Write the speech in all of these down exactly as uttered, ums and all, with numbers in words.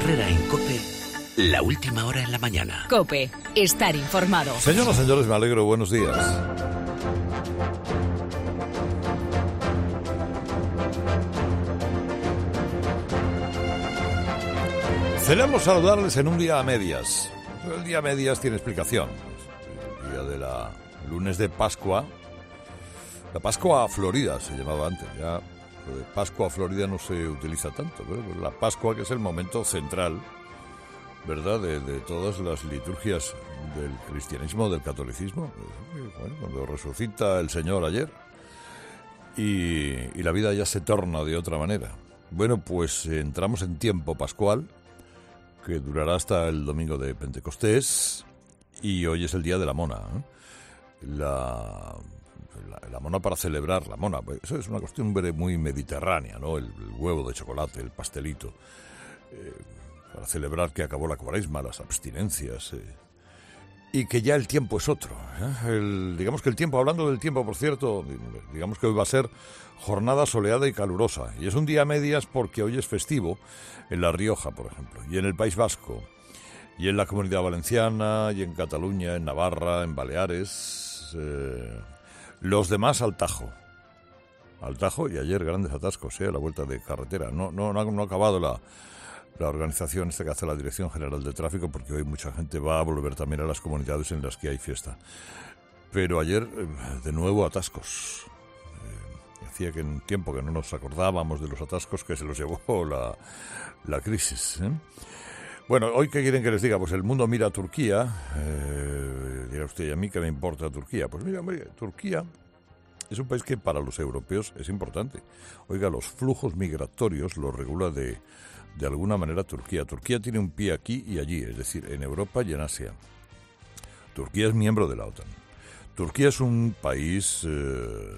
Herrera en COPE, la última hora en la mañana. COPE, estar informado. Señoras y señores, me alegro, buenos días. Celebro saludarles en un día a medias. El día a medias tiene explicación. El día de la lunes de Pascua. La Pascua Florida se llamaba antes. Ya lo de Pascua Florida no se utiliza tanto. Pero la Pascua, que es el momento central, ¿verdad?, de, de todas las liturgias del cristianismo, del catolicismo. Bueno, cuando resucita el Señor ayer y, y la vida ya se torna de otra manera. Bueno, pues entramos en tiempo pascual, que durará hasta el domingo de Pentecostés, y hoy es el día de la mona, ¿eh? La, la, la mona para celebrar, la mona, pues eso es una costumbre muy mediterránea, ¿no? El, el huevo de chocolate, el pastelito, eh, para celebrar que acabó la cuaresma, las abstinencias, eh, y que ya el tiempo es otro, ¿eh? El, digamos que el tiempo, hablando del tiempo, por cierto, digamos que hoy va a ser jornada soleada y calurosa, y es un día a medias porque hoy es festivo en La Rioja, por ejemplo, y en el País Vasco, y en la Comunidad Valenciana, y en Cataluña, en Navarra, en Baleares, eh, los demás al Tajo, al Tajo, y ayer grandes atascos, eh, a la vuelta de carretera, no, no, no, ha, no ha acabado la, la organización esta que hace la Dirección General de Tráfico, porque hoy mucha gente va a volver también a las comunidades en las que hay fiesta, pero ayer, de nuevo, atascos. Hacía que en tiempo que no nos acordábamos de los atascos que se los llevó la, la crisis, ¿eh? Bueno, ¿hoy qué quieren que les diga? Pues el mundo mira a Turquía. Eh, dirá usted, ¿y a mí qué me importa Turquía? Pues mira, hombre, Turquía es un país que para los europeos es importante. Oiga, los flujos migratorios los regula de, de alguna manera Turquía. Turquía tiene un pie aquí y allí, es decir, en Europa y en Asia. Turquía es miembro de la OTAN. Turquía es un país Eh,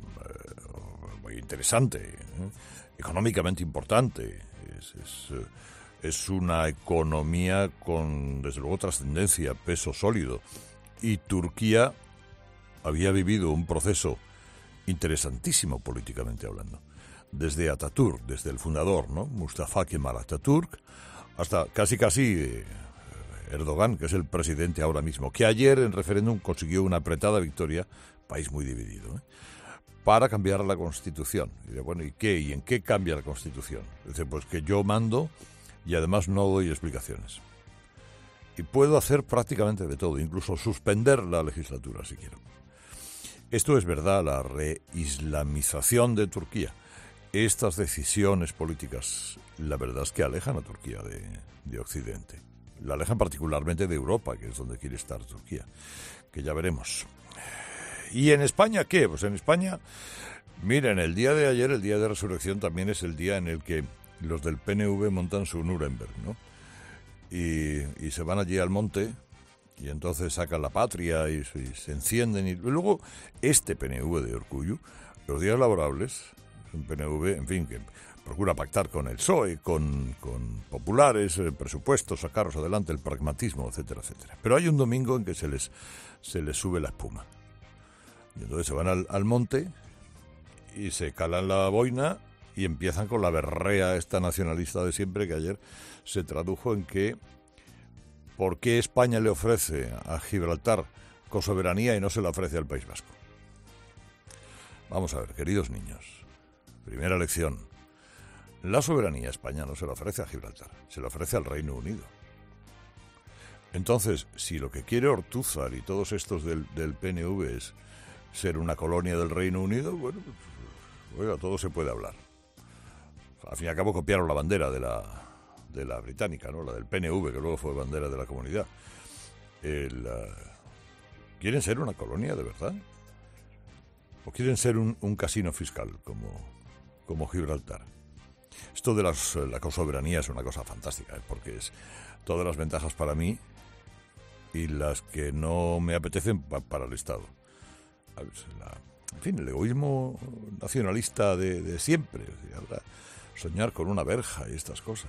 interesante, ¿eh? Económicamente importante, es, es, es una economía con, desde luego, trascendencia, peso sólido, y Turquía había vivido un proceso interesantísimo políticamente hablando, desde Atatürk, desde el fundador, ¿no?, Mustafa Kemal Atatürk, hasta casi casi Erdogan, que es el presidente ahora mismo, que ayer en referéndum consiguió una apretada victoria, país muy dividido, ¿eh?, para cambiar la Constitución. Y dice, bueno, ¿y qué? ¿Y en qué cambia la Constitución? Dice, pues que yo mando y además no doy explicaciones. Y puedo hacer prácticamente de todo, incluso suspender la legislatura si quiero. Esto es verdad, la reislamización de Turquía. Estas decisiones políticas, la verdad es que alejan a Turquía de, de Occidente. La alejan particularmente de Europa, que es donde quiere estar Turquía, que ya veremos. ¿Y en España qué? Pues en España, miren, el día de ayer, el día de resurrección, también es el día en el que los del P N V montan su Nuremberg, ¿no? Y, y se van allí al monte, y entonces sacan la patria y, y se encienden. Y luego, este P N V de Urkullu, los días laborables, es un P N V, en fin, que procura pactar con el P S O E, con, con populares, eh, presupuestos, sacarlos adelante, el pragmatismo, etcétera, etcétera. Pero hay un domingo en que se les, se les sube la espuma. Y entonces se van al, al monte y se calan la boina y empiezan con la berrea esta nacionalista de siempre, que ayer se tradujo en que ¿por qué España le ofrece a Gibraltar cosoberanía y no se la ofrece al País Vasco? Vamos a ver, queridos niños, primera lección. La soberanía España no se la ofrece a Gibraltar, se la ofrece al Reino Unido. Entonces, si lo que quiere Ortúzar y todos estos del, del P N V es ser una colonia del Reino Unido, bueno, pues, oiga, todo se puede hablar. Al fin y al cabo copiaron la bandera de la, de la británica, ¿no?, la del P N V, que luego fue bandera de la comunidad. El, uh, ¿Quieren ser una colonia de verdad? ¿O quieren ser un, un casino fiscal como, como Gibraltar? Esto de las, la cosoberanía es una cosa fantástica, ¿eh?, porque es todas las ventajas para mí y las que no me apetecen pa, para el Estado. La, en fin, el egoísmo nacionalista de, de siempre. Ahora, soñar con una verja y estas cosas.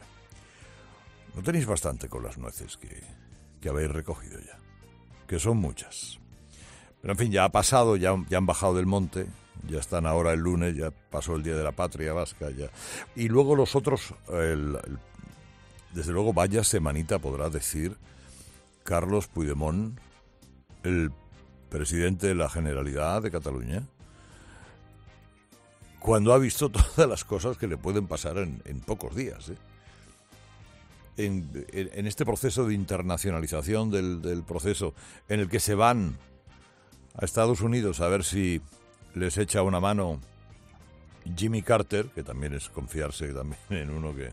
No tenéis bastante con las nueces que, que habéis recogido ya, que son muchas. Pero en fin, ya ha pasado, ya, ya han bajado del monte, ya están ahora el lunes, ya pasó el Día de la Patria Vasca, ya. Y luego los otros, el, el, desde luego, vaya semanita podrá decir Carlos Puigdemont, el presidente de la Generalidad de Cataluña, cuando ha visto todas las cosas que le pueden pasar en, en pocos días, ¿eh? En, en, en este proceso de internacionalización del, del proceso, en el que se van a Estados Unidos a ver si les echa una mano Jimmy Carter, que también es confiarse también en uno que...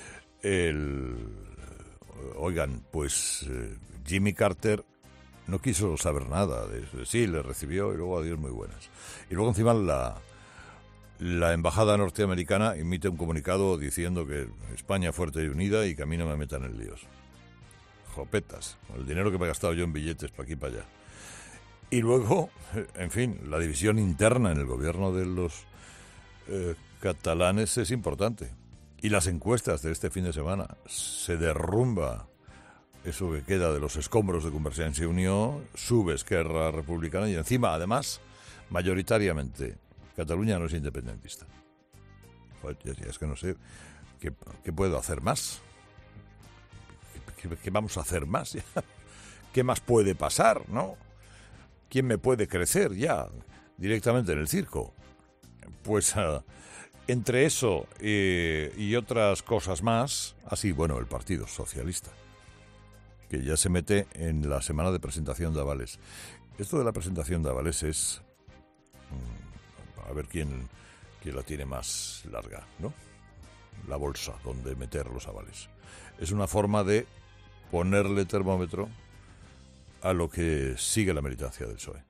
el Oigan, pues eh, Jimmy Carter no quiso saber nada. De, sí, le recibió y luego adiós muy buenas. Y luego encima la... La embajada norteamericana emite un comunicado diciendo que España fuerte y unida y que a mí no me metan en líos. Jopetas, el dinero que me he gastado yo en billetes para aquí y para allá. Y luego, en fin, la división interna en el gobierno de los eh, catalanes es importante. Y las encuestas de este fin de semana, se derrumba eso que queda de los escombros de Convergencia y Unió, sube Esquerra Republicana y encima, además, mayoritariamente... Cataluña no es independentista. Joder, ya es que no sé, ¿qué, qué puedo hacer más? ¿Qué, qué, qué vamos a hacer más? ¿Qué más puede pasar, no? ¿Quién me puede crecer ya directamente en el circo? Pues uh, entre eso eh, y otras cosas más, así, bueno, el Partido Socialista, que ya se mete en la semana de presentación de avales. Esto de la presentación de avales es... Mmm, a ver quién, quién la tiene más larga, ¿no? La bolsa donde meter los avales. Es una forma de ponerle termómetro a lo que sigue la militancia del P S O E.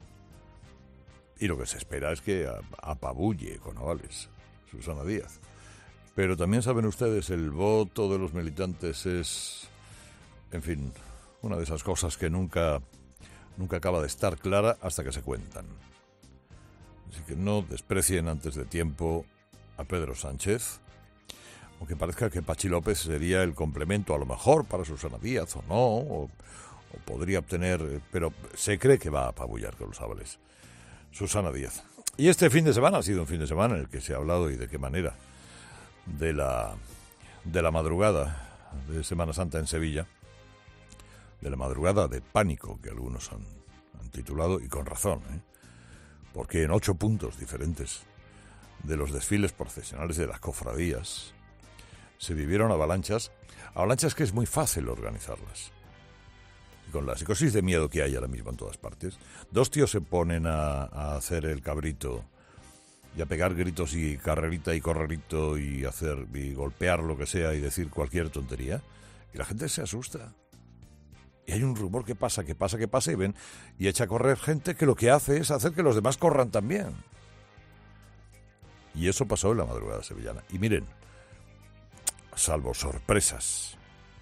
Y lo que se espera es que apabulle con avales Susana Díaz. Pero también saben ustedes, el voto de los militantes es, en fin, una de esas cosas que nunca, nunca acaba de estar clara hasta que se cuentan. Así que no desprecien antes de tiempo a Pedro Sánchez, aunque parezca que Pachi López sería el complemento a lo mejor para Susana Díaz o no, o, o podría obtener, pero se cree que va a apabullar con los avales Susana Díaz. Y este fin de semana ha sido un fin de semana en el que se ha hablado, y de qué manera, de la, de la madrugada de Semana Santa en Sevilla, de la madrugada de pánico que algunos han, han titulado, y con razón, ¿eh? Porque en ocho puntos diferentes de los desfiles procesionales de las cofradías se vivieron avalanchas, avalanchas que es muy fácil organizarlas. Y con la psicosis de miedo que hay ahora mismo en todas partes, dos tíos se ponen a, a hacer el cabrito y a pegar gritos y carrerita y correrito y hacer y golpear lo que sea y decir cualquier tontería, y la gente se asusta. Y hay un rumor que pasa, que pasa, que pasa, y ven, y echa a correr gente que lo que hace es hacer que los demás corran también. Y eso pasó en la madrugada sevillana. Y miren, salvo sorpresas,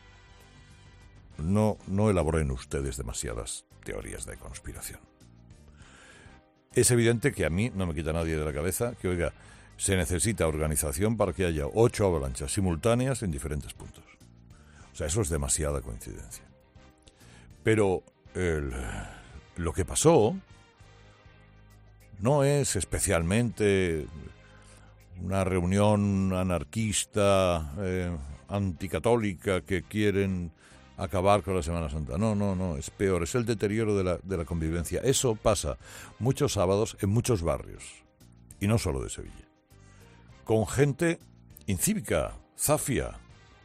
no, no elaboren ustedes demasiadas teorías de conspiración. Es evidente que a mí no me quita nadie de la cabeza que, oiga, se necesita organización para que haya ocho avalanchas simultáneas en diferentes puntos. O sea, eso es demasiada coincidencia. Pero el, lo que pasó no es especialmente una reunión anarquista, eh, anticatólica, que quieren acabar con la Semana Santa. No, no, no, es peor, es el deterioro de la, de la convivencia. Eso pasa muchos sábados en muchos barrios, y no solo de Sevilla, con gente incívica, zafia.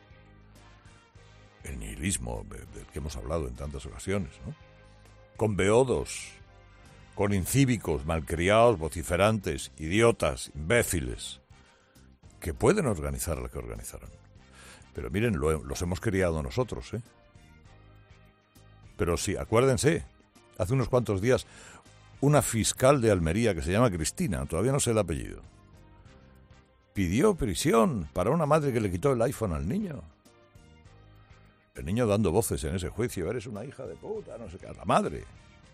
El nihilismo del que hemos hablado en tantas ocasiones, ¿no? Con beodos, con incívicos, malcriados, vociferantes, idiotas, imbéciles, que pueden organizar lo que organizaron. Pero miren, lo, los hemos criado nosotros, ¿eh? Pero sí, acuérdense, hace unos cuantos días, una fiscal de Almería que se llama Cristina, todavía no sé el apellido, pidió prisión para una madre que le quitó el iPhone al niño. El niño dando voces en ese juicio, eres una hija de puta, no sé qué, a la madre.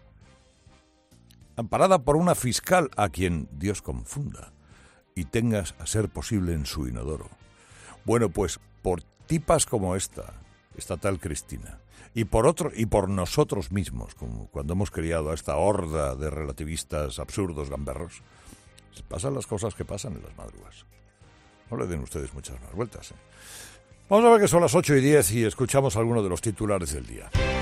Amparada por una fiscal a quien Dios confunda y tengas a ser posible en su inodoro. Bueno, pues por tipas como esta, esta tal Cristina, y por otro, y por nosotros mismos, como cuando hemos criado a esta horda de relativistas absurdos, gamberros, pasan las cosas que pasan en las madrugas. No le den ustedes muchas más vueltas, ¿eh? Vamos a ver que son las ocho y diez y escuchamos algunos de los titulares del día.